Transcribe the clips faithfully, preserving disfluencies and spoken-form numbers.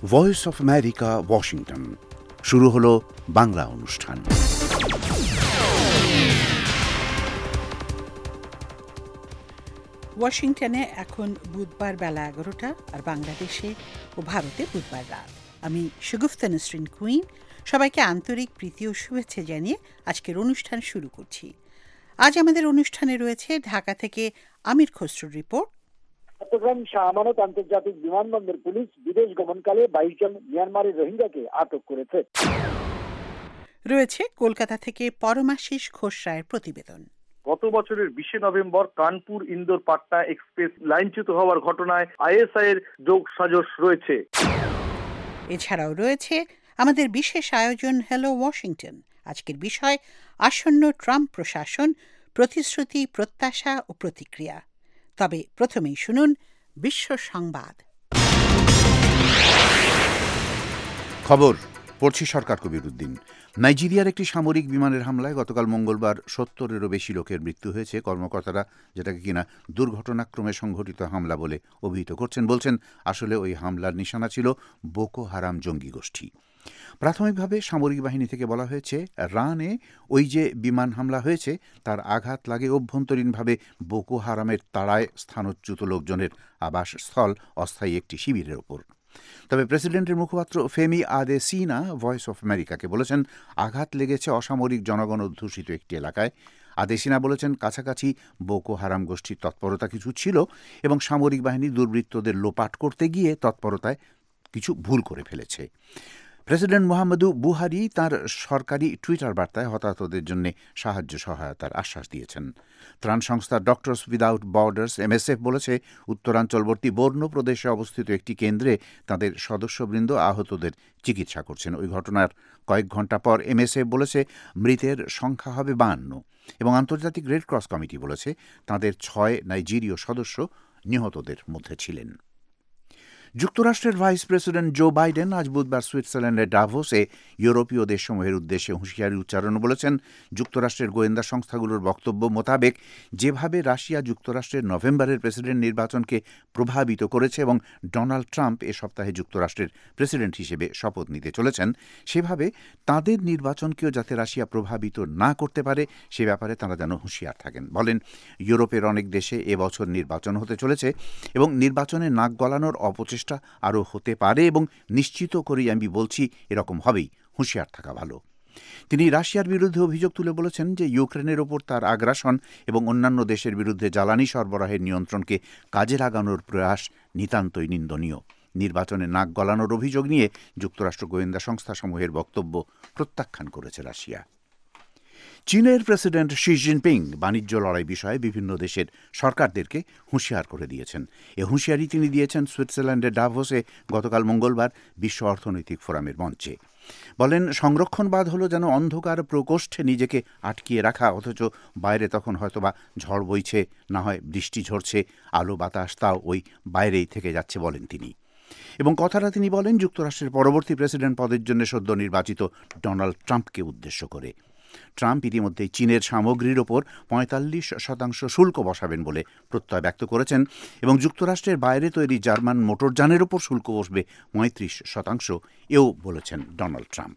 Voice of America, Washington. শুরু হলো বাংলা অনুষ্ঠান। ওয়াশিংটনে এখন বুধবার বেলা এগারোটা, আর বাংলাদেশে ও ভারতে বুধবার রাত। আমি শগুফতা নসরিন কুইন সবাইকে আন্তরিক প্রীতি ও শুভেচ্ছা জানিয়ে আজকের অনুষ্ঠান শুরু করছি। আজ আমাদের অনুষ্ঠানে রয়েছে ঢাকা থেকে আমির খসরুর রিপোর্ট। চট্টগ্রাম শাহ আমানত আন্তর্জাতিক বিমানবন্দর পুলিশ বিদেশ গমনকালে বাইশ জন মিয়ানমারের রোহিঙ্গাকে আটক করেছে। রয়েছে কলকাতা থেকে পরমাশিস ঘোষ রায়ের প্রতিবেদন। গত বছরের বিশে নভেম্বর কানপুর ইন্দোর পাটনা এক্সপ্রেস লাইনচ্যুত হওয়ার ঘটনায় আইএসআই এর যোগ সাজশ রয়েছে। এছাড়াও রয়েছে আমাদের বিশেষ আয়োজন হ্যালো ওয়াশিংটন। আজকের বিষয় আসন্ন ট্রাম্প প্রশাসন, প্রতিশ্রুতি, প্রত্যাশা ও প্রতিক্রিয়া। তবে প্রথমেই শুনুন বিশ্ব সংবাদ। খবর পড়ছি সরকার কবিরউদ্দিন। নাইজেরিয়ার একটি সামরিক বিমানের হামলায় গতকাল মঙ্গলবার সত্তরেরও বেশি লোকের মৃত্যু হয়েছে। কর্মকর্তারা যেটাকে কিনা দুর্ঘটনাক্রমে সংঘটিত হামলা বলে অভিহিত করছেন। বলছেন আসলে ওই হামলার নিশানা ছিল বোকো হারাম জঙ্গি গোষ্ঠী। প্রাথমিকভাবে সামরিক বাহিনী থেকে বলা হয়েছে, রানে ওই যে বিমান হামলা হয়েছে তার আঘাত লাগে অভ্যন্তরীণভাবে বোকো হারামের তাড়ায় স্থানচ্যুত লোকজনের আবাসস্থল অস্থায়ী একটি শিবিরের ওপর। তবে প্রেসিডেন্টের মুখপাত্র ফেমি আদেসিনা ভয়েস অফ আমেরিকাকে বলেছেন, আঘাত লেগেছে অসামরিক জনগণ অধ্যুষিত একটি এলাকায়। আদেসিনা বলেছেন, কাছাকাছি বোকো হারাম গোষ্ঠীর তৎপরতা কিছু ছিল এবং সামরিক বাহিনী দুর্বৃত্তদের লোপাট করতে গিয়ে তৎপরতায় কিছু ভুল করে ফেলেছে। প্রেসিডেন্ট মুহাম্মদু বুহারি তাঁর সরকারি টুইটার বার্তায় হতাহতদের জন্য সাহায্য সহায়তার আশ্বাস দিয়েছেন। ত্রাণ সংস্থা ডক্টরস উইদাউট বর্ডার্স এমএসএফ বলেছে, উত্তরাঞ্চলবর্তী বর্নো প্রদেশে অবস্থিত একটি কেন্দ্রে তাদের সদস্যবৃন্দ আহতদের চিকিৎসা করছেন। ওই ঘটনার কয়েক ঘণ্টা পর এমএসএফ বলেছে মৃতের সংখ্যা হবে বাহান্ন এবং আন্তর্জাতিক রেড ক্রস কমিটি বলেছে তাদের ছয় নাইজেরীয় সদস্য নিহতদের মধ্যে ছিলেন। যুক্তরাষ্ট্রের ভাইস প্রেসিডেন্ট জো বাইডেন আজ বুধবার সুইজারল্যান্ডের ডাভোসে ইউরোপীয় দেশসমূহের উদ্দেশ্যে হুঁশিয়ারি উচ্চারণ বলেছেন, যুক্তরাষ্ট্রের গোয়েন্দা সংস্থাগুলোর বক্তব্য মোতাবেক যেভাবে রাশিয়া যুক্তরাষ্ট্রের নভেম্বরের প্রেসিডেন্ট নির্বাচনকে প্রভাবিত করেছে এবং ডোনাল্ড ট্রাম্প এ সপ্তাহে যুক্তরাষ্ট্রের প্রেসিডেন্ট হিসেবে শপথ নিতে চলেছেন, সেভাবে তাদের নির্বাচনকেও যাতে রাশিয়া প্রভাবিত না করতে পারে সে ব্যাপারে তাঁরা যেন হুঁশিয়ার থাকেন। বলেন, ইউরোপের অনেক দেশে এবছর নির্বাচন হতে চলেছে এবং নির্বাচনে নাক গলানোর অপচেষ্টা আরও হতে পারে এবং নিশ্চিত করেই আমি বলছি এরকম হবেই, হুঁশিয়ার থাকা ভালো। তিনি রাশিয়ার বিরুদ্ধে অভিযোগ তুলে বলেছেন যে ইউক্রেনের ওপর তার আগ্রাসন এবং অন্যান্য দেশের বিরুদ্ধে জ্বালানি সরবরাহের নিয়ন্ত্রণকে কাজে লাগানোর প্রয়াস নিতান্তই নিন্দনীয়। নির্বাচনে নাক গলানোর অভিযোগ নিয়ে যুক্তরাষ্ট্র গোয়েন্দা সংস্থাসমূহের বক্তব্য প্রত্যাখ্যান করেছে রাশিয়া। চীনের প্রেসিডেন্ট শি জিনপিং বাণিজ্য লড়াই বিষয়ে বিভিন্ন দেশের সরকারদেরকে হুঁশিয়ার করে দিয়েছেন। এ হুঁশিয়ারি তিনি দিয়েছেন সুইজারল্যান্ডের ডাভোসে গতকাল মঙ্গলবার বিশ্ব অর্থনৈতিক ফোরামের মঞ্চে। বলেন, সংরক্ষণবাদ হলো যেন অন্ধকার প্রকোষ্ঠে নিজেকে আটকিয়ে রাখা, অথচ বাইরে তখন হয়তোবা ঝড় বইছে, না হয় বৃষ্টি ঝরছে, আলো বাতাস তাও ওই বাইরেই থেকে যাচ্ছে বলেন তিনি। এবং কথাটা তিনি বলেন যুক্তরাষ্ট্রের পরবর্তী প্রেসিডেন্ট পদের জন্য সদ্য নির্বাচিত ডোনাল্ড ট্রাম্পকে উদ্দেশ্য করে। ট্রাম্প ইতিমধ্যেই চীনের সামগ্রীর ওপর পঁয়তাল্লিশ শতাংশ শুল্ক বসাবেন বলে প্রত্যয় ব্যক্ত করেছেন এবং যুক্তরাষ্ট্রের বাইরে তৈরি জার্মান মোটরযানের ওপর শুল্ক বসবে পঁয়ত্রিশ শতাংশ, এও বলেছেন ডোনাল্ড ট্রাম্প।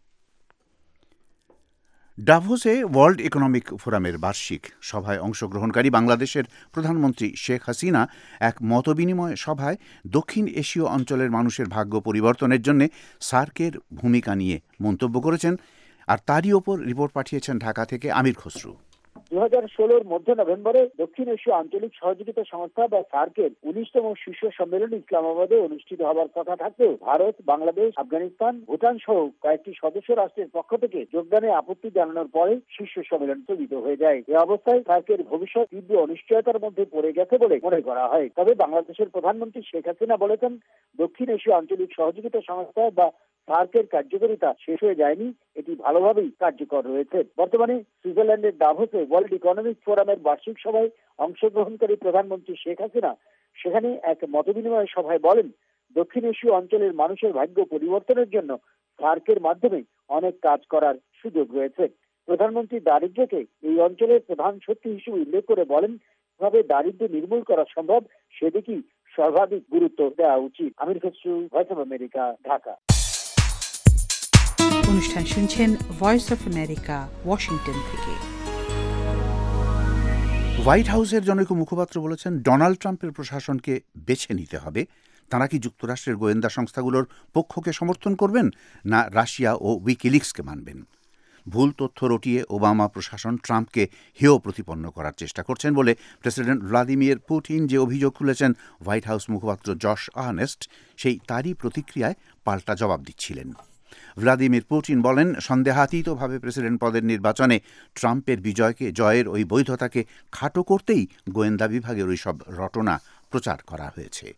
ডাভোসে ওয়ার্ল্ড ইকোনমিক ফোরামের বার্ষিক সভায় অংশগ্রহণকারী বাংলাদেশের প্রধানমন্ত্রী শেখ হাসিনা এক মতবিনিময় সভায় দক্ষিণ এশীয় অঞ্চলের মানুষের ভাগ্য পরিবর্তনের জন্য সার্কের ভূমিকা নিয়ে মন্তব্য করেছেন। আর তারই ওপর রিপোর্ট পাঠিয়েছেন ঢাকা থেকে আমির খসরু। দু হাজার ষোলোর মধ্য নভেম্বরে দক্ষিণ এশীয় আঞ্চলিক সহযোগিতা সংস্থা বা সার্কের উনিশতম শীর্ষ সম্মেলন ইসলামাবাদে অনুষ্ঠিত হওয়ার কথা থাকলেও ভারত, বাংলাদেশ, আফগানিস্তান, ভুটান সহ কয়েকটি সদস্য রাষ্ট্রের পক্ষ থেকে যোগদানে আপত্তি জানানোর পরে শীর্ষ সম্মেলন স্থগিত হয়ে যায়। এ অবস্থায় সার্কের ভবিষ্যৎ তীব্র অনিশ্চয়তার মধ্যে পড়ে গেছে বলে মনে করা হয়। তবে বাংলাদেশের প্রধানমন্ত্রী শেখ হাসিনা বলেছেন, দক্ষিণ এশীয় আঞ্চলিক সহযোগিতা সংস্থা বা সার্কের কার্যকারিতা শেষ হয়ে যায়নি, এটি ভালোভাবেই কার্যকর রয়েছে। বর্তমানে সুইজারল্যান্ডের ডাভোসে ওয়ার্ল্ড ইকোনমিক ফোরামের বার্ষিক সভায় অংশগ্রহণকারী প্রধানমন্ত্রী শেখ হাসিনা সেখানে এক মতবিনিময় সভায় বলেন, দক্ষিণ এশীয় অঞ্চলের মানুষের ভাগ্য পরিবর্তনের জন্য সার্কের মাধ্যমে অনেক কাজ করার সুযোগ রয়েছে। প্রধানমন্ত্রী দারিদ্র্যকে এই অঞ্চলের প্রধান শক্তি হিসেবে উল্লেখ করে বলেন, কিভাবে দারিদ্র্য নির্মূল করা সম্ভব সেদিকেই সর্বাধিক গুরুত্ব দেওয়া উচিত। Amir Khasru, Voice of America, Dhaka. অনুষ্ঠান শুনছেন ভয়েস অফ আমেরিকা, ওয়াশিংটন থেকে। হোয়াইট হাউসের জনৈক মুখপাত্র বলেছেন, ডোনাল্ড ট্রাম্পের প্রশাসনকে বেছে নিতে হবে। তারা কি যুক্তরাষ্ট্রের গোয়েন্দা সংস্থাগুলোর পক্ষকে সমর্থন করবেন, না রাশিয়া ও উইকিলিক্সকে মানবেন? ভুল তথ্য রটিয়ে ওবামা প্রশাসন ট্রাম্পকে হেয় প্রতিপন্ন করার চেষ্টা করছেন বলে প্রেসিডেন্ট ভ্লাদিমির পুতিন যে অভিযোগ খুলেছেন, হোয়াইট হাউস মুখপাত্র জশ আর্নেস্ট সেই তারই প্রতিক্রিয়ায় পাল্টা জবাব দিচ্ছিলেন। ভ্লাদিমির পুতিন বলেন, সন্দেহাতীতভাবে প্রেসিডেন্ট পদের নির্বাচনে ট্রাম্পের বিজয়কে, জয়ের ওই বৈধতাকে খাটো করতেই গোয়েন্দা বিভাগের ওই সব রটনা প্রচার করা হয়েছে।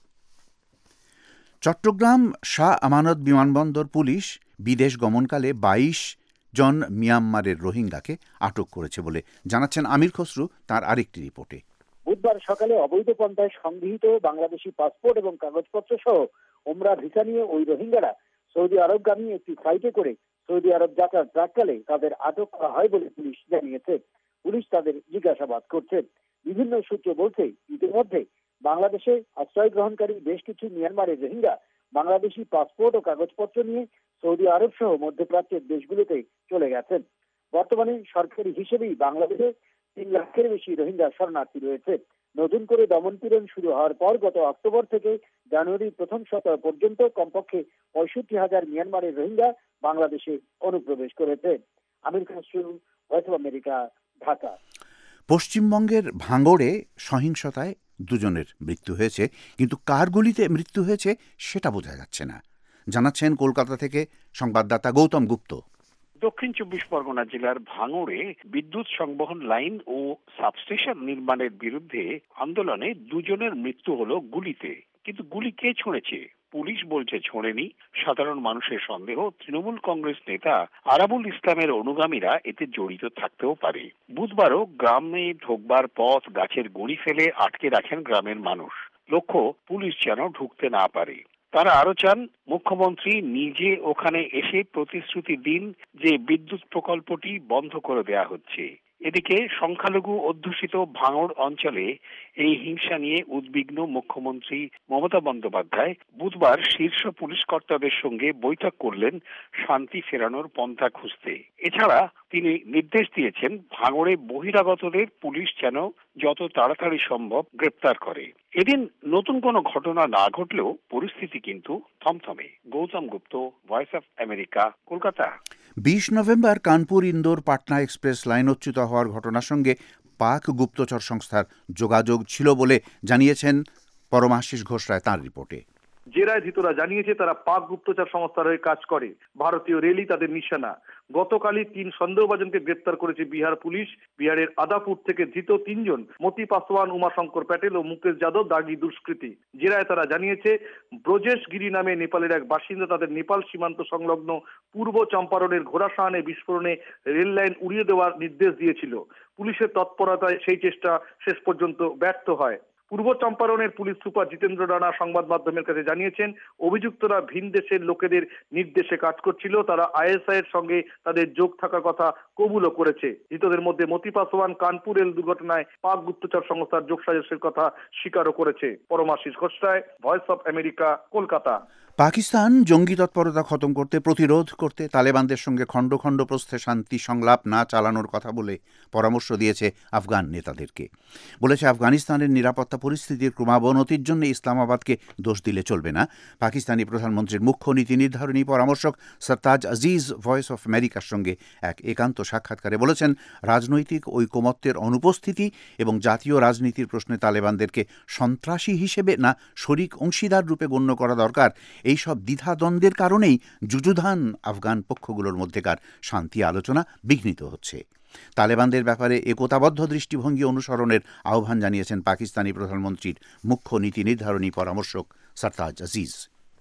চট্টগ্রাম শাহ আমানত বিমানবন্দর পুলিশ বিদেশ গমনকালে বাইশ জন মিয়ানমারের রোহিঙ্গাকে আটক করেছে বলে জানাচ্ছেন আমির খসরু তার আরেকটি রিপোর্টে। বুধবার সকালে অবৈধ পন্থায় সংগৃহীত বাংলাদেশি পাসপোর্ট এবং কাগজপত্র সহ ওমরা ভিসা নিয়ে ওই রোহিঙ্গারা সৌদি আরবগামী একটি ফ্লাইটে করে সৌদি আরব যাত্রার প্রাক্কালে তাদের আটক করা হয় বলে পুলিশ জানিয়েছে। পুলিশ তাদের জিজ্ঞাসাবাদ করছে। বিভিন্ন সূত্র বলছে, ইতিমধ্যে বাংলাদেশে আশ্রয় গ্রহণকারী বেশ কিছু মিয়ানমারের রোহিঙ্গা বাংলাদেশি পাসপোর্ট ও কাগজপত্র নিয়ে সৌদি আরব সহ মধ্যপ্রাচ্যের দেশগুলোতে চলে গেছেন। বর্তমানে সরকারি হিসেবেই বাংলাদেশে তিন লাখের বেশি রোহিঙ্গা শরণার্থী রয়েছে। নতুন করে দমনপীড়ন শুরু হওয়ার পর গত অক্টোবর থেকে জানুয়ারির প্রথম সপ্তাহ পর্যন্ত কমপক্ষে পঁয়ষট্টি হাজার মিয়ানমারের রোহিঙ্গা বাংলাদেশে অনুপ্রবেশ করেছে। Amir Khasru, Voice of America, Dhaka. পশ্চিমবঙ্গের ভাঙড়ে সহিংসতায় দুজনের মৃত্যু হয়েছে, কিন্তু কার গুলিতে মৃত্যু হয়েছে সেটা বোঝা যাচ্ছে না। জানাচ্ছেন কলকাতা থেকে সংবাদদাতা গৌতম গুপ্ত। দক্ষিণ চব্বিশ পরগনা জেলার ভাঙড়ে বিদ্যুৎ সংবহন লাইন ও সাবস্টেশন নির্মাণের বিরুদ্ধে আন্দোলনে দুজনের মৃত্যু হলো গুলিতে। কিন্তু গুলি কে ছুঁড়েছে? পুলিশ বলছে ছোঁড়েনি। সাধারণ মানুষের সন্দেহ, তৃণমূল কংগ্রেস নেতা আরাবুল ইসলামের অনুগামীরা এতে জড়িত থাকতেও পারে। বুধবারও গ্রামে ঢোকবার পথ গাছের গুঁড়ি ফেলে আটকে রাখেন গ্রামের মানুষ। লক্ষ্য, পুলিশ যেন ঢুকতে না পারে। তারা আরো চান মুখ্যমন্ত্রী নিজে ওখানে এসে প্রতিশ্রুতি দিন যে বিদ্যুৎ প্রকল্পটি বন্ধ করে দেয়া হচ্ছে। এদিকে সংখ্যালঘু অধ্যুষিত ভাঙড় অঞ্চলে এই হিংসা নিয়ে উদ্বিগ্ন মুখ্যমন্ত্রী মমতা বন্দ্যোপাধ্যায় বুধবার শীর্ষ পুলিশ কর্তাদের সঙ্গে বৈঠক করলেন শান্তি ফেরানোর পন্থা খুঁজতে। এছাড়া তিনি নির্দেশ দিয়েছেন ভাঙড়ে বহিরাগতদের পুলিশ যেন যত তাড়াতাড়ি সম্ভব গ্রেপ্তার করে। এদিন নতুন কোনো ঘটনা না ঘটলেও পরিস্থিতি কিন্তু থমথমে। Gautam Gupta, Voice of America, Kolkata. বিশ নভেম্বর কানপুর ইন্দোর পাটনা এক্সপ্রেস লাইনচ্যুত হওয়ার ঘটনার সঙ্গে পাক গুপ্তচর সংস্থার যোগাযোগ ছিল বলে জানিয়েছেন পরমাশিস ঘোষ রায় তাঁর রিপোর্টে। জেরায় ধৃতরা জানিয়েছে তারা পাক গুপ্তচর সংস্থার হয়ে কাজ করে। ভারতীয় রেলই তাদের নিশানা। গতকালই তিন সন্দেহভাজনকে গ্রেপ্তার করেছে বিহার পুলিশ। বিহারের আদাপুর থেকে ধৃত তিনজন মতি পাসওয়ান, উমাশঙ্কর প্যাটেল ও মুকেশ যাদব দাগি দুষ্কৃতী। জেরায় তারা জানিয়েছে ব্রজেশ গিরি নামে নেপালের এক বাসিন্দা তাদের নেপাল সীমান্ত সংলগ্ন পূর্ব চম্পারণের ঘোড়াসাহানে বিস্ফোরণে রেল লাইন উড়িয়ে দেওয়ার নির্দেশ দিয়েছিল। পুলিশের তৎপরতায় সেই চেষ্টা শেষ পর্যন্ত ব্যর্থ হয়। পূর্ব চম্পারণের পুলিশ সুপার জিতেন্দ্র রানা সংবাদ মাধ্যমের কাছে জানিয়েছেন, অভিযুক্তরা ভিন দেশের লোকেদের নির্দেশে কাজ করছিল। তারা আইএসআই এর সঙ্গে তাদের যোগ থাকার কথা কবুলও করেছে। ধৃতদের মধ্যে মতি পাসওয়ান কানপুর রেল দুর্ঘটনায় পাক গুপ্তচর সংস্থার যোগসাজশের কথা স্বীকারও করেছে। Paramashis Ghosh Roy, Voice of America, Kolkata. Pakistan জঙ্গি তৎপরতা খতম করতে, প্রতিরোধ করতে তালেবানদের সঙ্গে খণ্ড খণ্ড প্রস্থে শান্তি সংলাপ না চালানোর কথা বলে পরামর্শ দিয়েছে আফগান নেতাদেরকে। বলেছে, আফগানিস্তানের নিরাপত্তা পরিস্থিতির ক্রমাবনতির জন্য ইসলামাবাদকে দোষ দিলে চলবে না। পাকিস্তানি প্রধানমন্ত্রীর মুখ্য নীতি নির্ধারণী পরামর্শক সরতাজ আজিজ ভয়েস অফ আমেরিকার সঙ্গে এক একান্ত সাক্ষাৎকারে বলেছেন, রাজনৈতিক ঐকমত্যের অনুপস্থিতি এবং জাতীয় রাজনীতির প্রশ্নে তালেবানদেরকে সন্ত্রাসী হিসেবে না শরিক অংশীদার রূপে গণ্য করা দরকার। এইসব দ্বিধাদ্বন্দ্বের কারণেই যুযুধান আফগান পক্ষগুলোর মধ্যেকার শান্তি আলোচনা বিঘ্নিত হচ্ছে। তালেবানদের ব্যাপারে একতাবদ্ধ দৃষ্টিভঙ্গি অনুসরণের আহ্বান জানিয়েছেন পাকিস্তানি প্রধানমন্ত্রীর মুখ্য নীতি নির্ধারণী পরামর্শক সরতাজ আজিজ।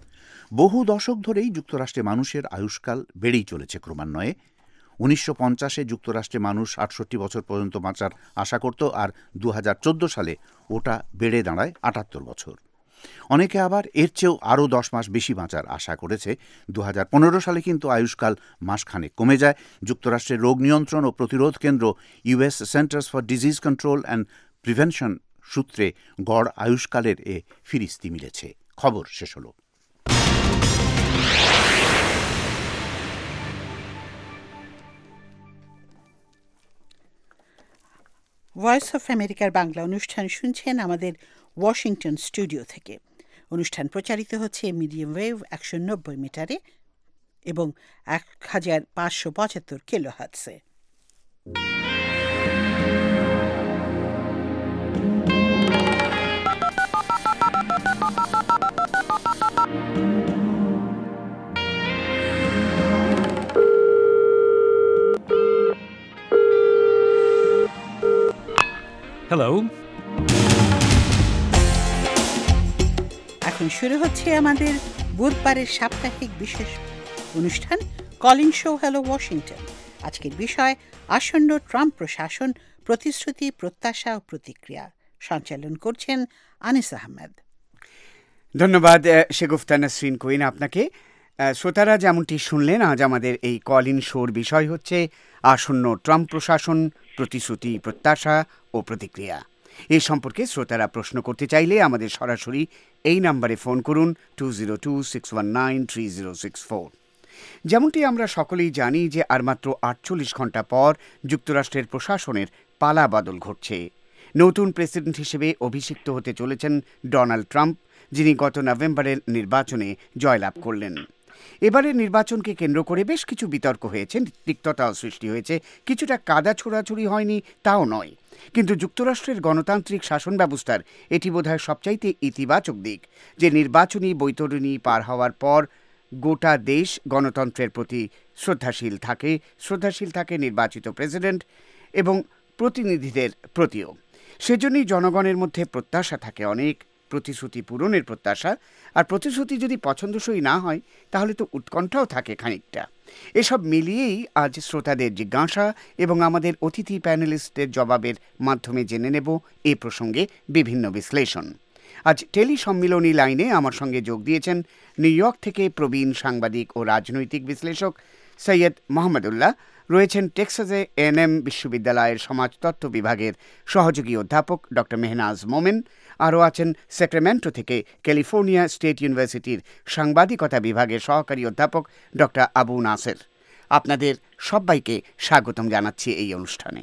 বহু দশক ধরেই যুক্তরাষ্ট্রে মানুষের আয়ুষ্কাল বেড়েই চলেছে ক্রমান্বয়ে। উনিশশো পঞ্চাশে যুক্তরাষ্ট্রে মানুষ আটষট্টি বছর পর্যন্ত বাঁচার আশা করত, আর দু হাজার চোদ্দ সালে ওটা বেড়ে দাঁড়ায় আটাত্তর বছর। অনেকে আবার এর চেয়েও আরও দশ মাস বেশি বাঁচার আশা করেছে। দু হাজার পনেরো সালে কিন্তু আয়ুষ্কাল মাসখানেক কমে যায়। যুক্তরাষ্ট্রের রোগ নিয়ন্ত্রণ ও প্রতিরোধ কেন্দ্র US Centers for Disease Control and Prevention সূত্রে গড় আয়ুষ্কালের এ ফিরিস্তি মিলেছে। খবর শেষ হলো। ভয়েস অফ আমেরিকার বাংলা অনুষ্ঠান শুনছেন আমাদের ওয়াশিংটন স্টুডিও থেকে। অনুষ্ঠান প্রচারিত হচ্ছে মিডিয়াম ওয়েভ একশো নব্বই মিটারে এবং এক হাজার পাঁচশো পঁচাত্তর কিলো হার্টসে। Hello. এখন শুরু হচ্ছে আমাদের বুধবারের সাপ্তাহিক বিশেষ অনুষ্ঠান কলিং শো হ্যালো ওয়াশিংটন। আজকের বিষয় আসন্ন ট্রাম্প প্রশাসন, প্রতিশ্রুতি, প্রত্যাশা ও প্রতিক্রিয়া। সঞ্চালন করছেন আনিস আহমেদ। ধন্যবাদ শেগুফতা নাসরিন কুইন আপনাকে। শ্রোতারা যেমনটি শুনলেন, আজ আমাদের এই কল ইন শোর বিষয় হচ্ছে আসন্ন ট্রাম্প প্রশাসন, প্রতিশ্রুতি, প্রত্যাশা ও প্রতিক্রিয়া। এই সম্পর্কে শ্রোতারা প্রশ্ন করতে চাইলে আমাদের সরাসরি এই নাম্বারে ফোন করুন two zero two six one nine three zero six four. যেমনটি আমরা সকলেই জানি যে আর মাত্র আটচল্লিশ ঘন্টা পর যুক্তরাষ্ট্রের প্রশাসনের পালা বদল ঘটছে। নতুন প্রেসিডেন্ট হিসেবে অভিষিক্ত হতে চলেছেন ডোনাল্ড ট্রাম্প, যিনি গত নভেম্বরের নির্বাচনে জয়লাভ করলেন। এবারের নির্বাচনকে কেন্দ্র করে বেশ কিছু বিতর্ক হয়েছে, তিক্ততাও সৃষ্টি হয়েছে। কিছুটা কাদা ছোড়াছুড়ি হয়নি তাও নয়, কিন্তু যুক্তরাষ্ট্রের গণতান্ত্রিক শাসন ব্যবস্থার এটি বোধহয় সবচাইতে ইতিবাচক দিক যে নির্বাচনী বৈতরণী পার হওয়ার পর গোটা দেশ গণতন্ত্রের প্রতি শ্রদ্ধাশীল থাকে, শ্রদ্ধাশীল থাকে নির্বাচিত প্রেসিডেন্ট এবং প্রতিনিধিদের প্রতিও। সেজন্যই জনগণের মধ্যে প্রত্যাশা থাকে অনেক, প্রতিশ্রুতি পূরণের প্রত্যাশা। আর প্রতিশ্রুতি যদি পছন্দসই না হয় তাহলে তো উৎকণ্ঠাও থাকে খানিকটা। এসব মিলিয়েই আজ শ্রোতাদের জিজ্ঞাসা এবং আমাদের অতিথি প্যানেলিস্টদের জবাবের মাধ্যমে জেনে নেব এ প্রসঙ্গে বিভিন্ন বিশ্লেষণ। আজ টেলি সম্মিলনী লাইনে আমার সঙ্গে যোগ দিয়েছেন নিউ ইয়র্ক থেকে প্রবীণ সাংবাদিক ও রাজনৈতিক বিশ্লেষক সৈয়দ মোহাম্মদুল্লাহ, রয়েছেন টেক্সাসে এন এম বিশ্ববিদ্যালয়ের সমাজতত্ত্ব বিভাগের সহযোগী অধ্যাপক ডক্টর মেহনাজ মোমেন, আরও আছেন স্যাক্রামেন্টো থেকে ক্যালিফোর্নিয়া স্টেট ইউনিভার্সিটির সাংবাদিকতা বিভাগের সহকারী অধ্যাপক ডক্টর আবু নাসের। আপনাদের সবাইকে স্বাগতম জানাচ্ছি এই অনুষ্ঠানে।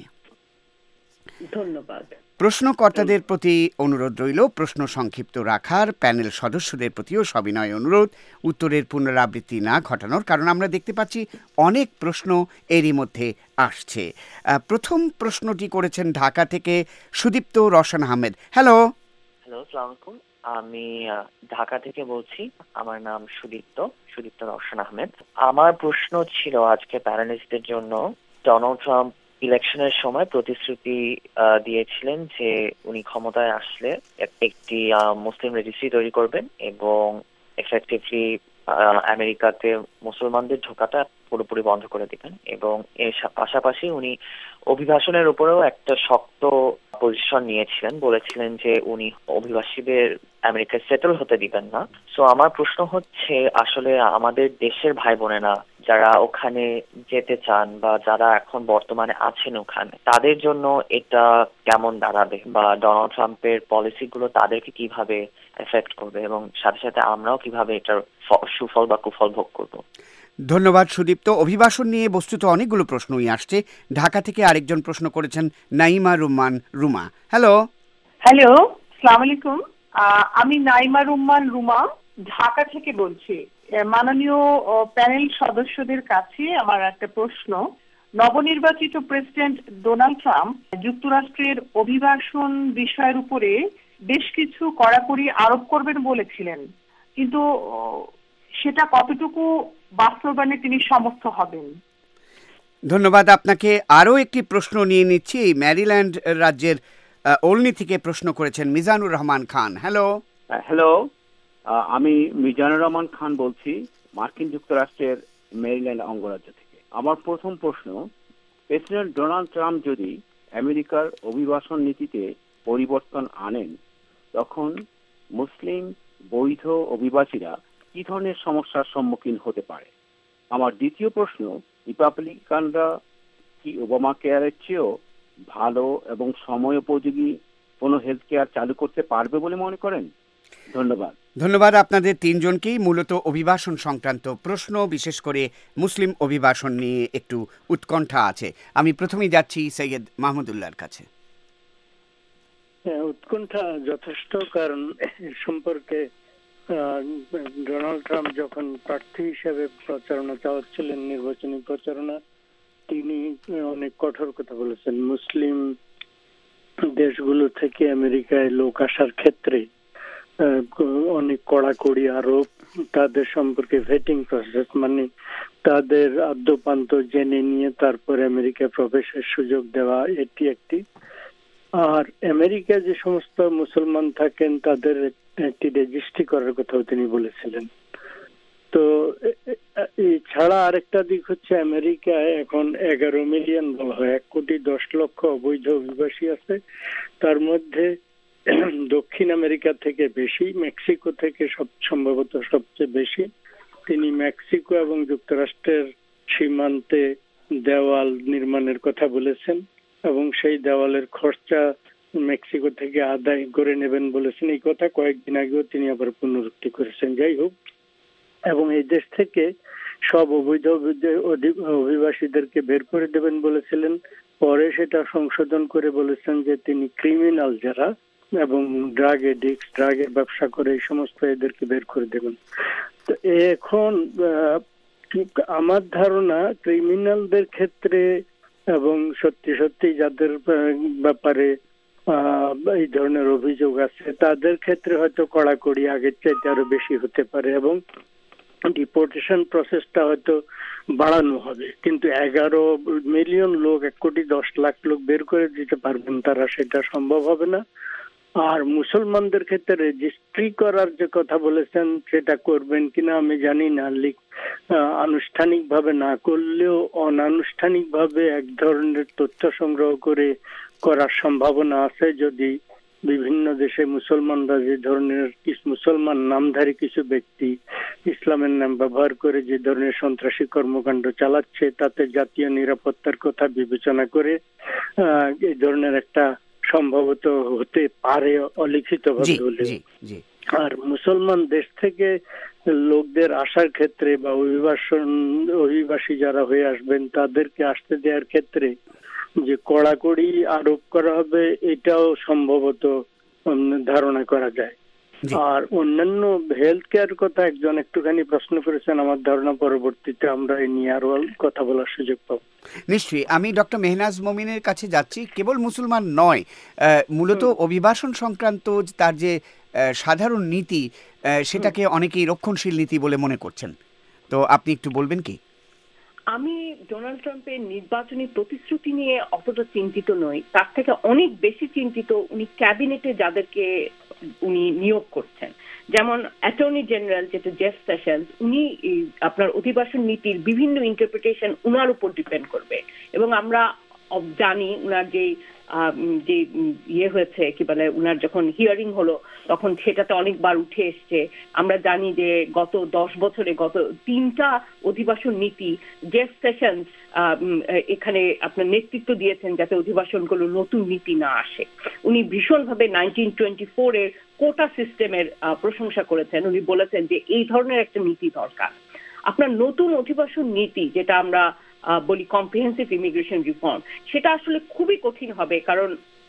ধন্যবাদ। প্রশ্নকর্তাদের প্রতি অনুরোধ রইল প্রশ্ন সংক্ষিপ্ত রাখার, প্যানেল সদস্যদের প্রতিও সবিনয় অনুরোধ উত্তরের পুনরাবৃত্তি না ঘটানোর, কারণ আমরা দেখতে পাচ্ছি অনেক প্রশ্ন এরই মধ্যে আসছে। প্রথম প্রশ্নটি করেছেন ঢাকা থেকে সুদীপ্ত রওশন আহমেদ। হ্যালো। হ্যালো, আসসালামু আলাইকুম। আমি ঢাকা থেকে বলছি। আমার নাম সুদীপ্ত সুদীপ্ত রওশন আহমেদ। আমার প্রশ্ন ছিল আজকে প্যানেলিস্টদের জন্য। ডোনাল্ড ট্রাম্প ইলেকশনের সময় প্রতিশ্রুতি দিয়েছিলেন যে উনি ক্ষমতায় আসলে একটি মুসলিম রেজিস্ট্রি তৈরি করবেন এবং এফেক্টিভলি আমেরিকাতে মুসলমানদের ঢোকাটা পুরোপুরি বন্ধ করে দিবেন, এবং এর পাশাপাশি উনি অভিবাসনের উপরেও একটা শক্ত পজিশন নিয়েছিলেন, বলেছিলেন যে উনি অভিবাসীদের আমেরিকায় সেটেল হতে দিবেন না। সো আমার প্রশ্ন হচ্ছে, আসলে আমাদের দেশের ভাই বোনেরা যারা ওখানে যেতে চান বা যারা এখন বর্তমানে আছেন ওখানে, তাদের জন্য এটা কেমন দাঁড়াবে, বা ডোনাল্ড ট্রাম্পের পলিসিগুলো তাদেরকে কিভাবে এফেক্ট করবে, এবং সাথে সাথে আমরাও কিভাবে এটার সুফল বা কুফল ভোগ করবো। ধন্যবাদ সুদীপ্ত। অভিবাসন নিয়ে বস্তুত অনেকগুলো প্রশ্নই আসছে। ঢাকা থেকে আরেকজন প্রশ্ন করেছেন নাইমা রুম্মান রুমা। হ্যালো। হ্যালো, আসসালামু আলাইকুম। আমি নাইমা রুম্মান রুমা ঢাকা থেকে বলছি। মাননীয় প্যানেল সদস্যদের কাছে আমার একটা প্রশ্ন। নবনির্বাচিত প্রেসিডেন্ট ডোনাল্ড ট্রাম্প যুক্তরাষ্ট্রের অভিবাসন বিষয়ের উপরে বেশ কিছু কড়াকড়ি আরোপ করবেন বলেছিলেন, কিন্তু সেটা কতটুকু বাস্তবায়নে তিনি সমর্থ হবেন? ধন্যবাদ আপনাকে। আরও একটি প্রশ্ন নিয়ে নিচ্ছি। ম্যারিল্যান্ড রাজ্যের ওলনি থেকে প্রশ্ন করেছেন মিজানুর রহমান খান। হ্যালো। হ্যালো, আমি মিজানুর রহমান খান বলছি মার্কিন যুক্তরাষ্ট্রের মেরিল্যান্ড অঙ্গরাজ্য থেকে। আমার প্রথম প্রশ্ন, প্রেসিডেন্ট ডোনাল্ড ট্রাম্প যদি আমেরিকার অভিবাসন নীতিতে পরিবর্তন আনেন, তখন মুসলিম বৈধ অভিবাসীরা কি ধরনের সমস্যার সম্মুখীন হতে পারে? আমার দ্বিতীয় প্রশ্ন, রিপাবলিকানরা কি ওবামা কেয়ারের চেয়েও ভালো এবং সময়োপযোগী কোনো হেলথ কেয়ার চালু করতে পারবে বলে মনে করেন? ধন্যবাদ। ধন্যবাদ আপনাদের তিনজনকেই। মূলত অভিবাসন সংক্রান্ত প্রশ্ন, বিশেষ করে মুসলিম অভিবাসন নিয়ে একটু উৎকণ্ঠা আছে। আমি প্রথমেই যাচ্ছি সৈয়দ মাহমুদুল্লাহর কাছে। উৎকণ্ঠা যথেষ্ট, কারণ সম্পর্কে ডোনাল্ড ট্রাম্প যখন প্রার্থী হিসেবে প্রচারণা চালাচ্ছিলেন, নির্বাচনী প্রচারণা, তিনি অনেক কঠোর কথা বলেছেন। মুসলিম দেশগুলো থেকে আমেরিকায় লোক আসার ক্ষেত্রে অনেক কড়াকড়ি আরোপ, তাদের সম্পর্কে ভেটিং প্রসেস, মানে তাদের আদ্যপান্ত জেনে নিয়ে তারপরে আমেরিকা প্রবেশের সুযোগ দেওয়া, এটি একটি। আর আমেরিকা যে সমস্ত মুসলমান থাকেন তাদের একটি রেজিস্ট্রি করার কথাও তিনি বলেছিলেন। তো এছাড়া আরেকটা দিক হচ্ছে, আমেরিকায় এখন এগারো মিলিয়ন বলা হয়, এক কোটি দশ লক্ষ অবৈধ অভিবাসী আছে। তার মধ্যে দক্ষিণ আমেরিকা থেকে বেশি, মেক্সিকো থেকে সব সম্ভবত সবচেয়ে বেশি। তিনি মেক্সিকো এবং যুক্তরাষ্ট্রের সীমান্তে দেওয়াল নির্মাণের কথা বলেছেন এবং সেই দেওয়ালের খরচা মেক্সিকো থেকে আদায় করে নেবেন বলেছেন। এই কথা কয়েকদিন আগেও তিনি আবার পুনরুক্তি করেছেন। যাই হোক, এবং এই দেশ থেকে সব অবৈধ অভিবাসীদেরকে বের করে দেবেন বলেছিলেন। পরে সেটা সংশোধন করে বলেছেন যে তিনি ক্রিমিনাল যারা এবং ড্রাগ এডিক্ট, ড্রাগের ব্যবসা করে, এই সমস্ত এদেরকে বের করে দেবেন। তো এখন আমার ধারণা, ক্রিমিনালদের ক্ষেত্রে এবং সত্যি সত্যি যাদের ব্যাপারে এই ধরনের অভিযোগ আছে তাদের ক্ষেত্রে হয়তো কড়াকড়ি আগের চাইতে আরো বেশি হতে পারে এবং ডিপোর্টেশন প্রসেসটা হয়তো বাড়ানো হবে। কিন্তু এগারো মিলিয়ন লোক, এক কোটি দশ লাখ লোক বের করে দিতে পারবেন তারা, সেটা সম্ভব হবে না। আর মুসলমানদের ক্ষেত্রে রেজিস্ট্রি করার যে কথা বলেছেন সেটা করবেন কিনা আমি জানি না। আনুষ্ঠানিক ভাবে না করলেও অনানুষ্ঠানিক ভাবে এক ধরনের তথ্য সংগ্রহ করে করার সম্ভাবনা আছে, যদি বিভিন্ন দেশে মুসলমানরা যে ধরনের মুসলমান নামধারী কিছু ব্যক্তি ইসলামের নাম ব্যবহার করে যে ধরনের সন্ত্রাসী কর্মকাণ্ড চালাচ্ছে, তাতে জাতীয় নিরাপত্তার কথা বিবেচনা করে আহ এই ধরনের একটা সম্ভবত হতে পারে অলিখিত ভাবে হলেও। আর মুসলমান দেশ থেকে লোকদের আসার ক্ষেত্রে বা অভিবাসন অভিবাসী যারা হয়ে আসবেন তাদেরকে আসতে দেওয়ার ক্ষেত্রে যে কড়াকড়ি আরোপ করা হবে, এটাও সম্ভবত ধারণা করা যায়। আর অন্যান্য হেলথ কেয়ার কথা একজন একটুখানি প্রশ্ন করেছেন, আমার ধারণা পরবর্তীতে আমরা এই নিয়ে আরো কথা বলার সুযোগ পাবো। নিশ্চয়ই। আমি ডক্টর মেহনাজ মমিনের কাছে যাচ্ছি। কেবল মুসলমান নয়, মূলত অভিবাসন সংক্রান্ত তার যে সাধারণ নীতি, সেটাকে অনেকেই রক্ষণশীল নীতি বলে মনে করছেন। তো আপনি একটু বলবেন কি? আমি ডোনাল্ড ট্রাম্পের নির্বাচনী প্রতিশ্রুতি নিয়ে অতটা চিন্তিত নই, তার থেকে অনেক বেশি চিন্তিত উনি ক্যাবিনেটে যাদেরকে উনি নিয়োগ করছেন। যেমন অ্যাটর্নি জেনারেল যেটা জেফ সেশনস, উনি আপনার অভিবাসন নীতির বিভিন্ন ইন্টারপ্রিটেশন উনার উপর ডিপেন্ড করবে। এবং আমরা জানি উনার যে যে ইয়ে হয়েছে, কি বলে, উনার যখন হিয়ারিং হলো তখন সেটাতে অনেকবার উঠে এসছে। আমরা জানি যে গত দশ বছরে গত তিনটা অধিবাসন নীতি জেফ সেশনস এখানে আপনার নেতৃত্ব দিয়েছেন যাতে অধিবাসনগুলো নতুন নীতি না আসে। উনি ভীষণভাবে নাইনটিন টোয়েন্টি ফোর এর কোটা সিস্টেমের প্রশংসা করেছেন। উনি বলেছেন যে এই ধরনের একটা নীতি দরকার। আপনার নতুন অধিবাসন নীতি যেটা আমরা বলি কম্প্রিহেন্সিভ ইমিগ্রেশন রিফর্ম, সেটা আসলে খুবই কঠিন হবে, কারণ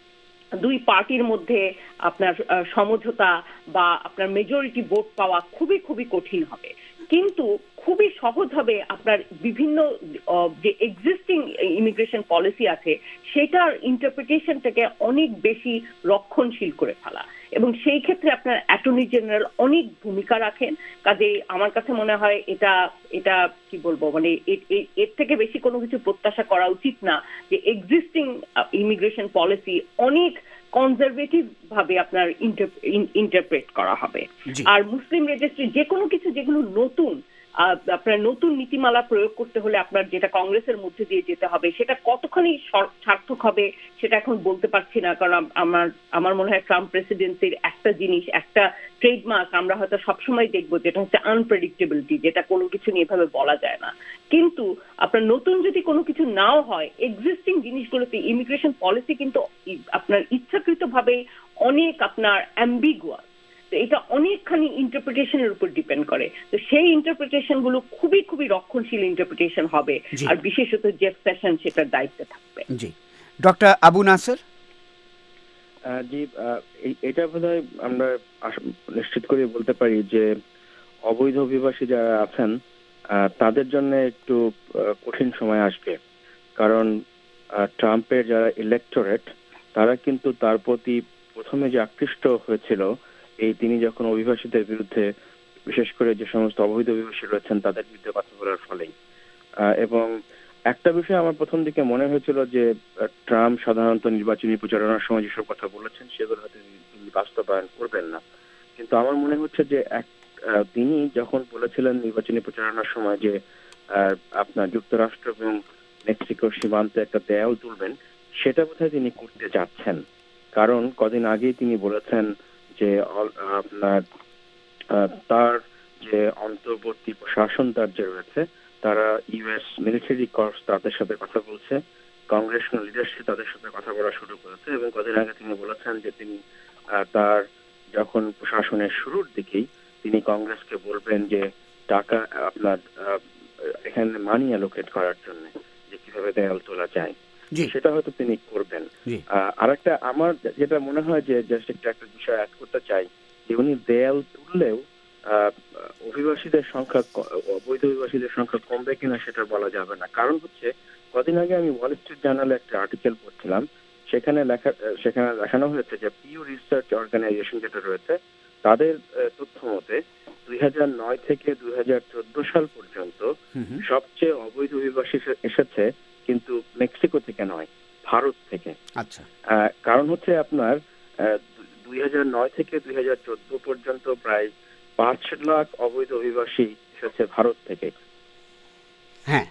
দুই পার্টির মধ্যে আপনার সমঝোতা বা আপনার মেজরিটি ভোট পাওয়া খুবই খুবই কঠিন হবে। কিন্তু খুবই সহজ হবে আপনার বিভিন্ন যে এক্সিস্টিং ইমিগ্রেশন পলিসি আছে সেটার ইন্টারপ্রিটেশনটাকে অনেক বেশি রক্ষণশীল করে ফেলা, এবং সেই ক্ষেত্রে আপনার অ্যাটর্নি জেনারেল অনেক ভূমিকা রাখেন। কাজে আমার কাছে মনে হয় এটা এটা কি বলবো, মানে এর থেকে বেশি কোনো কিছু প্রত্যাশা করা উচিত না যে এক্সিস্টিং ইমিগ্রেশন পলিসি অনেক কনজারভেটিভ ভাবে আপনার ইন্টারপ্রেট করা হবে। আর মুসলিম রেজিস্ট্রি যে কোনো কিছু যেগুলো নতুন আপনার নতুন নীতিমালা প্রয়োগ করতে হলে আপনার যেটা কংগ্রেসের মধ্যে দিয়ে যেতে হবে সেটা কতখানি সার্থক হবে সেটা এখন বলতে পারছি না, কারণ আমার আমার মনে হয় ট্রাম্প প্রেসিডেন্সির একটা জিনিস, একটা ট্রেডমার্ক আমরা হয়তো সবসময় দেখবো, যেটা হচ্ছে আনপ্রেডিক্টেবিলিটি, যেটা কোনো কিছু নিয়ে এভাবে বলা যায় না। কিন্তু আপনার নতুন যদি কোনো কিছু নাও হয়, এক্সিস্টিং জিনিসগুলোতে ইমিগ্রেশন পলিসি কিন্তু আপনার ইচ্ছাকৃতভাবে অনেক আপনার অ্যাম্বিগুয়াস, তো এটা অনেকখানি ইন্টারপ্রিটেশনের উপর ডিপেন্ড করে। তো সেই ইন্টারপ্রিটেশন গুলো খুবই খুবই রক্ষণশীল ইন্টারপ্রিটেশন হবে, আর বিশেষত জেফ সেশন সেটার দায়িত্বে থাকবে। জি, ডক্টর আবু নাসের। জি, এটা বোধহয় আমরা নিশ্চিত করে বলতে পারি যে অবৈধ অভিবাসী যারা আছেন তাদের জন্য একটু কঠিন সময় আসবে, কারণ ট্রাম্পের যারা ইলেক্টোরেট তারা কিন্তু তার প্রতি প্রথমে যে আকৃষ্ট হয়েছিল এই তিনি যখন অভিবাসীদের বিরুদ্ধে, বিশেষ করে যে সমস্ত অবৈধ অভিবাসী রয়েছেন তাদের বিরুদ্ধে কথা বলার ফলেই। এবং একটা বিষয় আমার প্রথম দিকে মনে হয়েছিল যে ট্রাম্প সাধারণত নির্বাচনী প্রচারণার সময় যেসব কথা বলেছেন সেগুলো হয়তো তিনি বাস্তবায়ন করবেন না, কিন্তু আমার মনে হচ্ছে যে এক তিনি যখন বলেছিলেন নির্বাচনী প্রচারণার সময় যে আপনার যুক্তরাষ্ট্র এবং মেক্সিকোর সীমান্তে একটা দেয়াল তুলবেন, সেটা বোধহয় তিনি করতে যাচ্ছেন। কারণ কদিন আগেই তিনি বলেছেন যে আপনার তার যে অন্তর্বর্তী প্রশাসন তার যে রয়েছে তারা ইউএস মিলিটারি কর্পস তাদের সাথে কথা বলছে, কংগ্রেশনাল লিডারশিপ তাদের সাথে কথা বলা শুরু করেছে, এবং কদিন আগে তিনি বলেছেন যে তিনি তার যখন প্রশাসনের শুরুর দিকেই তিনি কংগ্রেসকে বলবেন যে টাকা আপনার এখানে মানি অ্যালোকেট করার জন্য যে কিভাবে দেয়াল তোলা যায়, সেটা হয়তো তিনি করবেন। আর একটা আমার যেটা মনে হয় যে জাস্ট একটা একটা বিষয় অ্যাড করতে চাই যে উনি দেয়াল তুললেও অভিবাসীদের সংখ্যা, অবৈধ অভিবাসীদের সংখ্যা কমবে কিনা সেটা বলা যাবে না। কারণ হচ্ছে কদিন আগে আমি ওয়াল স্ট্রিট জার্নালে একটা আর্টিকেল পড়ছিলাম, সেখানে লেখা সেখানে দেখানো হয়েছে যে পিউ রিসার্চ অর্গানাইজেশন যেটা রয়েছে তাদের তথ্য মতে দুই হাজার নয় থেকে দুই হাজার চোদ্দ সাল পর্যন্ত সবচেয়ে অবৈধ অভিবাসী এসেছে কিন্তু মেক্সিকো থেকে নয়, ভারত থেকে। আচ্ছা, কারণ হচ্ছে আপনার দুই হাজার নয় থেকে দুই হাজার চোদ্দ পর্যন্ত প্রায় পাঁচ লাখ অবৈধ অভিবাসী এসেছে ভারত থেকে। হ্যাঁ,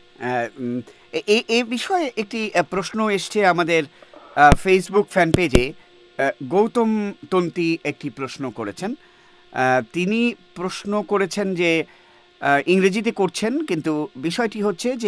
এই বিষয়ে একটি প্রশ্ন এসছে আমাদের ফেসবুক ফ্যান পেজে। গৌতম তন্তি একটি প্রশ্ন করেছেন। তিনি প্রশ্ন করেছেন যে ইংরেজিতে করছেন, কিন্তু বিষয়টি হচ্ছে যে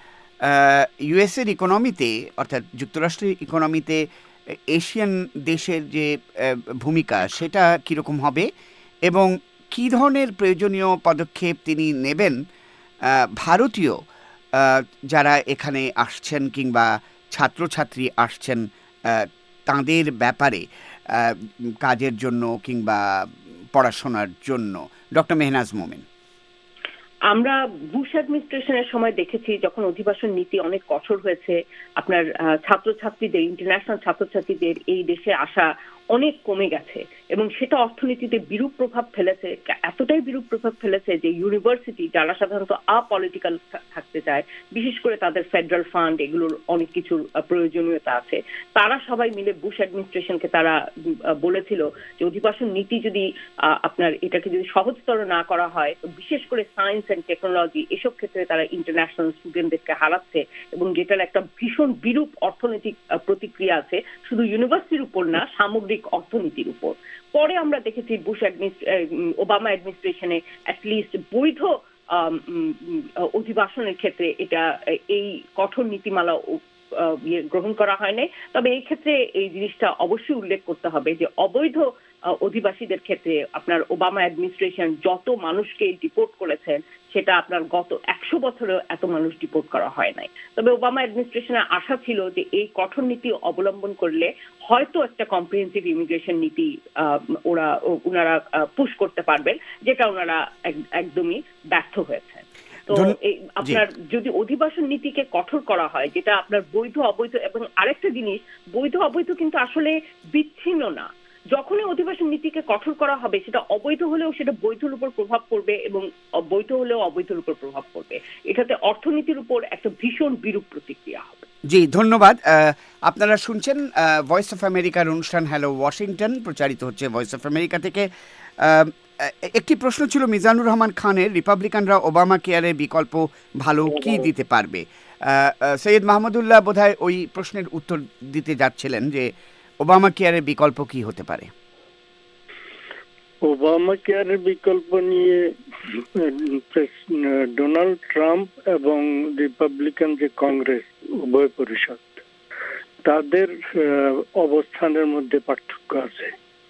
ইউএসের ইকোনমিতে অর্থাৎ যুক্তরাষ্ট্রের ইকোনমিতে এশিয়ান দেশের যে ভূমিকা সেটা কীরকম হবে এবং কী ধরনের প্রয়োজনীয় পদক্ষেপ তিনি নেবেন ভারতীয় যারা এখানে আসছেন কিংবা ছাত্রছাত্রী আসছেন তাদের ব্যাপারে কাজের জন্য কিংবা পড়াশোনার জন্য। ডক্টর মেহনাজ মোমেন। আমরা বুশ অ্যাডমিনিস্ট্রেশনের সময় দেখেছি যখন অভিবাসন নীতি অনেক কঠোর হয়েছে, আপনার ছাত্রছাত্রীদের, ইন্টারন্যাশনাল ছাত্রছাত্রীদের এই দেশে আসা অনেক কমে গেছে এবং সেটা অর্থনীতিতে বিরূপ প্রভাব ফেলেছে, এতটাই বিরূপ প্রভাব ফেলেছে যে ইউনিভার্সিটি যারা সাধারণত আপলিটিক্যাল থাকতে চায়, বিশেষ করে তাদের ফেডারেল ফান্ড এগুলোর অনেক কিছুর প্রয়োজনীয়তা আছে, তারা সবাই মিলে বুশ অ্যাডমিনিস্ট্রেশনকে তারা বলেছিল যে অভিবাসন নীতি যদি আপনার এটাকে যদি সহজতর না করা হয়, বিশেষ করে সায়েন্স অ্যান্ড টেকনোলজি এসব ক্ষেত্রে তারা ইন্টারন্যাশনাল স্টুডেন্টদেরকে হারাচ্ছে এবং যেটার একটা ভীষণ বিরূপ অর্থনৈতিক প্রতিক্রিয়া আছে শুধু ইউনিভার্সিটির উপর না, সামগ্রিক অর্থনীতির উপর। পরে আমরা দেখেছি বুশ ওবামা অ্যাডমিনিস্ট্রেশনে অ্যাটলিস্ট বৈধ অভিবাসনের ক্ষেত্রে এটা এই কঠোর নীতিমালা গ্রহণ করা হয় নাই। তবে এই ক্ষেত্রে এই জিনিসটা অবশ্যই উল্লেখ করতে হবে যে অবৈধ অধিবাসীদের ক্ষেত্রে আপনার ওবামা অ্যাডমিনিস্ট্রেশন যত মানুষকে ডিপোর্ট করেছেন সেটা আপনার গত একশো বছরেও এত মানুষ ডিপোর্ট করা হয় নাই। তবে ওবামা অ্যাডমিনিস্ট্রেশনের আশা ছিল যে এই কঠোর নীতি অবলম্বন করলে হয়তো একটা কম্প্রিহেন্সিভ ইমিগ্রেশন নীতি ওরা ওনারা পুশ করতে পারবেন, যেটা ওনারা একদমই ব্যর্থ হয়েছে। তো আপনার যদি অধিবাসন নীতিকে কঠোর করা হয়, যেটা আপনার বৈধ অবৈধ, এবং আরেকটা জিনিস বৈধ অবৈধ কিন্তু আসলে বিচ্ছিন্ন না, যখনই অধিবাসন নীতিকে কঠোর করা হবে সেটা অবৈধ হলেও সেটা বৈধর উপর প্রভাব পড়বে এবং বৈধ হলেও অবৈধর উপর প্রভাব পড়বে, এটাতে অর্থনীতির উপর একটা ভীষণ বিরূপ প্রতিক্রিয়া হবে। জি, ধন্যবাদ। আপনারা শুনছেন ভয়েস অফ আমেরিকার অনুষ্ঠান হ্যালো ওয়াশিংটন, প্রচারিত হচ্ছে ভয়েস অফ আমেরিকা থেকে। একটি প্রশ্ন ছিল মিজানুর রহমান খানের, রিপাবলিকানরা ওবামা কেয়ারের বিকল্প ভালো কি দিতে পারবে। সৈয়দ মাহমুদুল্লাহ বোধহয় ওই প্রশ্নের উত্তর দিতে যাচ্ছিলেন যে ওবামা কেয়ারের বিকল্প কি হতে পারে। ওবামা কেয়ারের বিকল্প নিয়ে ডোনাল্ড ট্রাম্প এবং রিপাবলিকান যে কংগ্রেস উভয় পরিষদ, তাদের অবস্থানের মধ্যে পার্থক্য আছে।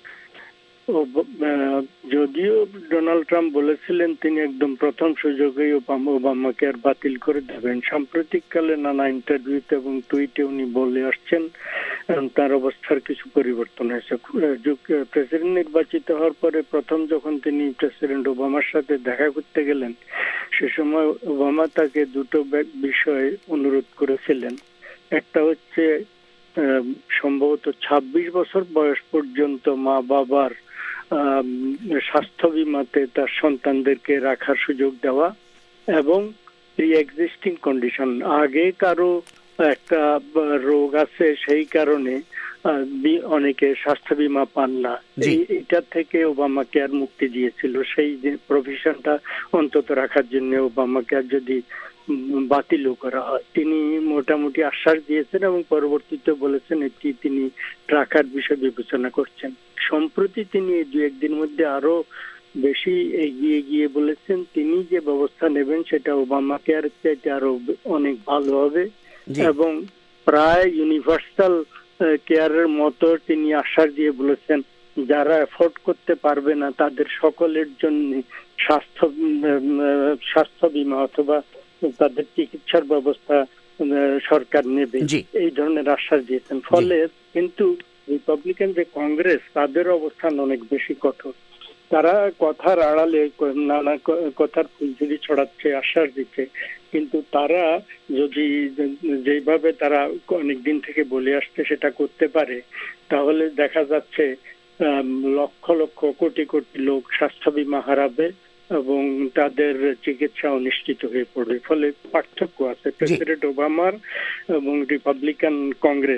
যদিও ডোনাল্ড ট্রাম্প বলেছিলেন তিনি একদম প্রথম সুযোগেই ওবামা কেয়ার বাতিল করে দেবেন, সাম্প্রতিককালে নানা ইন্টারভিউতে এবং টুইটে উনি বলে আসছেন তার অবস্থার কিছু পরিবর্তন হয়েছে। প্রেসিডেন্ট নির্বাচিত হওয়ার পরে প্রথম যখন তিনি প্রেসিডেন্ট ওবামার সাথে দেখা করতে গেলেন, সে সময় ওবামা তাকে দুটো বিষয়ে অনুরোধ করেছিলেন। একটা হচ্ছে সম্ভবত ছাব্বিশ বছর বয়স পর্যন্ত মা বাবার স্বাস্থ্য বিমাতে তার সন্তানদেরকে রাখার সুযোগ দেওয়া, এবং প্রি এক্সিস্টিং কন্ডিশন, আগে কারো একটা রোগ আছে সেই কারণে অনেকে স্বাস্থ্য বিমা পান না, এটা থেকে ওবামা কেয়ার মুক্তি দিয়েছিল। সেই যে প্রভিশনটা অন্তত রাখার জন্য ওবামা কেয়ার যদি বাতিলও করা হয়, তিনি মোটামুটি আশ্বাস দিয়েছেন এবং পরবর্তীতে বলেছেন এটি তিনি রাখার বিষয় বিবেচনা করছেন। সম্প্রতি তিনি এই দু একদিন মধ্যে আরো বেশি এগিয়ে গিয়ে বলেছেন তিনি যে ব্যবস্থা নেবেন সেটা ওবামা কেয়ার চাইতে আরো অনেক ভালো হবে এবং প্রায় ইউনিভার্সাল কেয়ারের মতো তিনি আশ্বাস দিয়ে বলেছেন যারা এফোর্ড করতে পারবে না তাদের সকলের জন্য স্বাস্থ্য স্বাস্থ্য বীমা অথবা তাদের চিকিৎসার ব্যবস্থা সরকার নেবে, এই ধরনের আশ্বাস দিয়েছেন। ফলে কিন্তু রিপাবলিকান যে কংগ্রেস, তাদের অবস্থান অনেক বেশি কঠোর। তারা কথার আড়ালে নানা কথার ফুলঝুরি ছড়াচ্ছে, আশ্বাস দিচ্ছে, কিন্তু তারা যদি যেভাবে তারা অনেকদিন থেকে বলে আসছে সেটা করতে পারে, তাহলে দেখা যাচ্ছে লক্ষ লক্ষ কোটি কোটি লোক স্বাস্থ্য বীমা হারাবে এবং তাদের চিকিৎসা অনিশ্চিত হয়ে পড়বে। ফলে পার্থক্য আছে প্রেসিডেন্ট ওবামার এবং রিপাবলিকান কংগ্রেস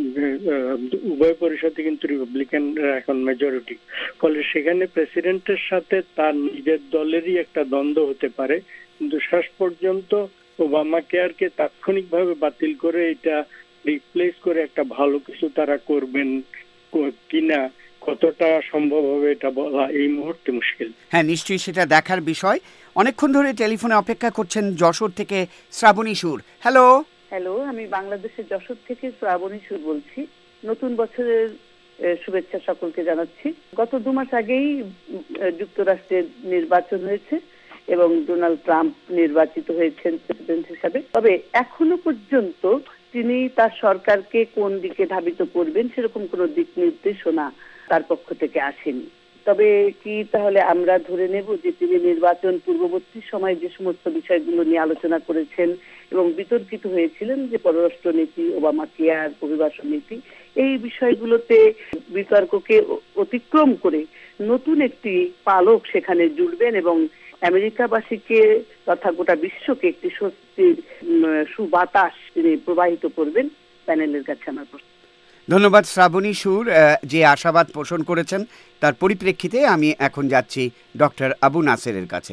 উভয় পরিষদে, কিন্তু রিপাবলিকান এখন মেজরিটি। ফলে সেখানে প্রেসিডেন্টের সাথে তার নিজের দলেরই একটা দ্বন্দ্ব হতে পারে, কিন্তু শেষ পর্যন্ত ওবামা কেয়ারকে তাৎক্ষণিকভাবে বাতিল করে এটা রিপ্লেস করে একটা ভালো কিছু তারা করবেন কিনা, কতটা সম্ভব হবে এটা বলা এই মুহূর্তে মুশকিল। হ্যাঁ, নিশ্চয়ই সেটা দেখার বিষয়। অনেকক্ষণ ধরে টেলিফোনে অপেক্ষা করছেন যশোর থেকে শ্রাবণী সুর। হ্যালো হ্যালো আমি বাংলাদেশের যশোর থেকে শ্রাবণী সুর বলছি। নতুন বছরের শুভেচ্ছা সকলকে জানাচ্ছি। গত দু মাস আগেই যুক্তরাষ্ট্রের নির্বাচন হয়েছে এবং ডোনাল্ড ট্রাম্প নির্বাচিত হয়েছেন প্রেসিডেন্ট হিসাবে। তবে এখনো পর্যন্ত তিনি তার সরকারকে কোন দিকে ধাবিত করবেন সেরকম কোনো দিক নির্দেশনা তার পক্ষ থেকে আসেনি। তবে কি তাহলে আমরা ধরে নেব যে তিনি নির্বাচন পূর্ববর্তী সময়ে যে সমস্ত বিষয়গুলো নিয়ে আলোচনা করেছেন এবং বিতর্কিত হয়েছিলেন, যে পররাষ্ট্র নীতি, ওবামা কেয়ার, অভিবাসন নীতি, এই বিষয়গুলোতে বিতর্ককে অতিক্রম করে নতুন একটি পালক সেখানে জুড়বেন এবং আমেরিকাবাসীকে তথা গোটা বিশ্বকে একটি স্বস্তির সুবাতাস তিনি প্রবাহিত করবেন? প্যানেলের কাছে আমার প্রশ্ন। ধন্যবাদ শ্রাবণী সুর, যে আশাবাদ পোষণ করেছেন তার পরিপ্রেক্ষিতে আমি এখন যাচ্ছি ডক্টর আবু নাসেরের কাছে।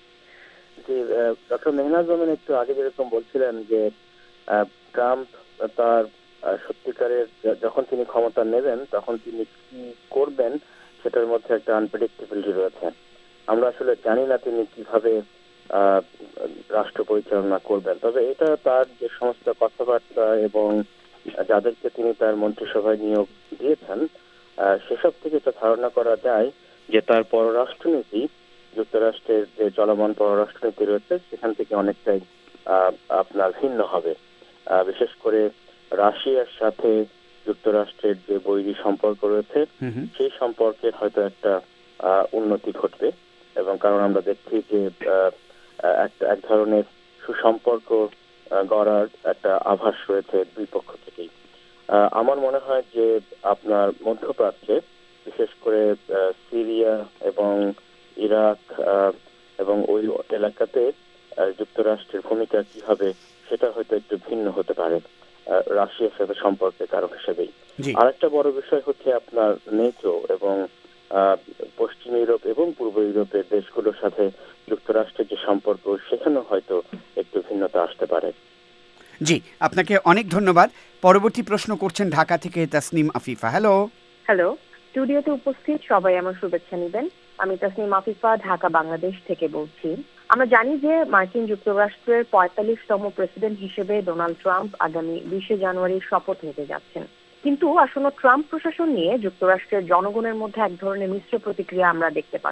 ডক্টর মেহনাজ জমিন একটু আগে যেরকম বলছিলেন যে ট্রাম্প তার সত্যিকারের যখন তিনি ক্ষমতা নেবেন তখন তিনি কি করবেন সেটার মধ্যে একটা আনপ্রেডিক্টেবিলিটি রয়েছে। আমরা আসলে জানি না তিনি কিভাবে রাষ্ট্র পরিচালনা করবেন, তবে এটা তার যে সমস্ত কথাবার্তা এবং যাদেরকে তিনি তার মন্ত্রিসভায় নিয়োগ দিয়েছেন সেসব থেকে এটা ধারণা করা যায় যে তার পররাষ্ট্রনীতি, যুক্তরাষ্ট্রের যে চলমান পররাষ্ট্রনীতি রয়েছে সেখান থেকে অনেকটাই আপনার ভিন্ন হবে। বিশেষ করে রাশিয়ার সাথে যুক্তরাষ্ট্রের যে বৈরী সম্পর্ক রয়েছে সেই সম্পর্কের হয়তো একটা উন্নতি ঘটবে, এবং কারণ আমরা দেখছি যে একটা এক ধরনের সুসম্পর্ক গড়ার একটা আভাস রয়েছে দুই পক্ষ থেকেই। আমার মনে হয় যে আপনার মধ্যপ্রাচ্যে বিশেষ করে সিরিয়া এবং ইরাক এবং ওই এলাকাতে যুক্তরাষ্ট্রের ভূমিকা কি হবে সেটা হয়তো একটু ভিন্ন হতে পারে রাশিয়ার সাথে সম্পর্কের কারণ হিসেবেই। আরেকটা বড় বিষয় হচ্ছে আপনার নেটো এবং পশ্চিমী ইউরোপ এবং পূর্ব ইউরোপের দেশগুলোর সাথে যুক্তরাষ্ট্রের যে সম্পর্ক সেখানেও হয়তো একটু ভিন্নতা আসতে পারে। জি, আপনাকে অনেক ধন্যবাদ। পরবর্তী প্রশ্ন করছেন ঢাকা থেকে তাসনিম আফিফা। হ্যালো। হ্যালো, স্টুডিওতে উপস্থিত সবাই আমার শুভেচ্ছা নেবেন। আমি তাসনিম আফিফা ঢাকা বাংলাদেশ থেকে বলছি। আমরা জানি যে মার্কিন যুক্তরাষ্ট্রের পঁয়তাল্লিশতম প্রেসিডেন্ট হিসেবে ডোনাল্ড ট্রাম্প আগামী বিশে জানুয়ারি শপথ নিতে যাচ্ছেন। কিন্তু আসন্ন ট্রাম্প প্রশাসন নিয়ে যুক্তরাষ্ট্রের জনগণের মধ্যে এক ধরনের মিশ্র প্রতিক্রিয়া আমরা দেখতে পাচ্ছি।